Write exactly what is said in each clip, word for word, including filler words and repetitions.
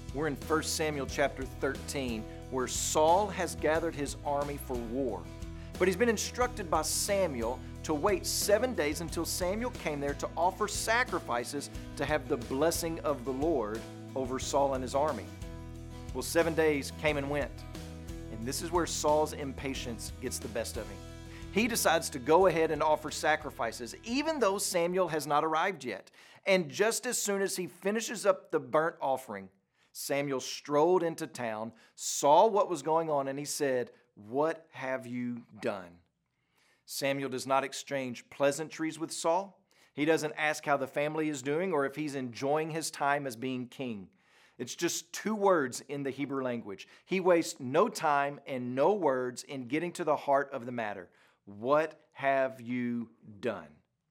We're in First Samuel chapter thirteen, where Saul has gathered his army for war. But he's been instructed by Samuel to wait seven days until Samuel came there to offer sacrifices to have the blessing of the Lord over Saul and his army. Well, seven days came and went. And this is where Saul's impatience gets the best of him. He decides to go ahead and offer sacrifices, even though Samuel has not arrived yet. And just as soon as he finishes up the burnt offering, Samuel strolled into town, saw what was going on, and he said, "What have you done?" Samuel does not exchange pleasantries with Saul. He doesn't ask how the family is doing or if he's enjoying his time as being king. It's just two words in the Hebrew language. He wastes no time and no words in getting to the heart of the matter. What have you done?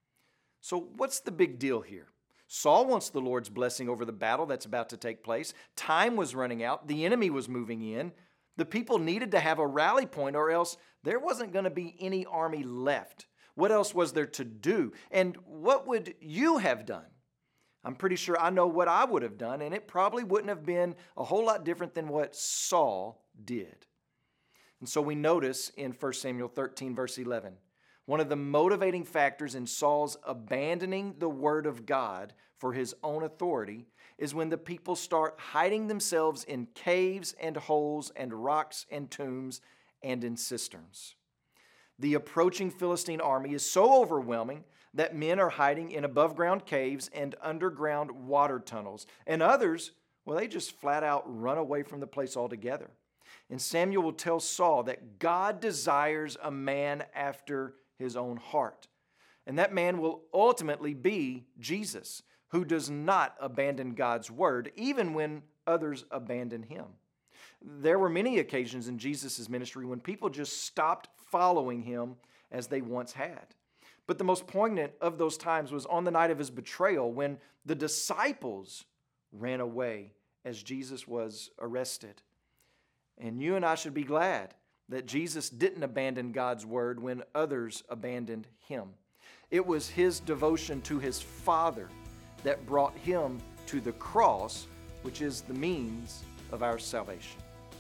So what's the big deal here? Saul wants the Lord's blessing over the battle that's about to take place. Time was running out. The enemy was moving in. The people needed to have a rally point, or else there wasn't going to be any army left. What else was there to do? And what would you have done? I'm pretty sure I know what I would have done, and it probably wouldn't have been a whole lot different than what Saul did. And so we notice in First Samuel thirteen, verse eleven, one of the motivating factors in Saul's abandoning the word of God for his own authority is when the people start hiding themselves in caves and holes and rocks and tombs and in cisterns. The approaching Philistine army is so overwhelming that men are hiding in above-ground caves and underground water tunnels. And others, well, they just flat out run away from the place altogether. And Samuel will tell Saul that God desires a man after his own heart. And that man will ultimately be Jesus, who does not abandon God's word, even when others abandon him. There were many occasions in Jesus' ministry when people just stopped following him as they once had. But the most poignant of those times was on the night of his betrayal, when the disciples ran away as Jesus was arrested. And you and I should be glad that Jesus didn't abandon God's word when others abandoned him. It was his devotion to his Father that brought him to the cross, which is the means of our salvation.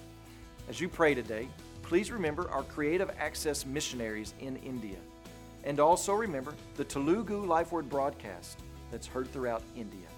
As you pray today, please remember our Creative Access missionaries in India. And also remember the Telugu Life Word broadcast that's heard throughout India.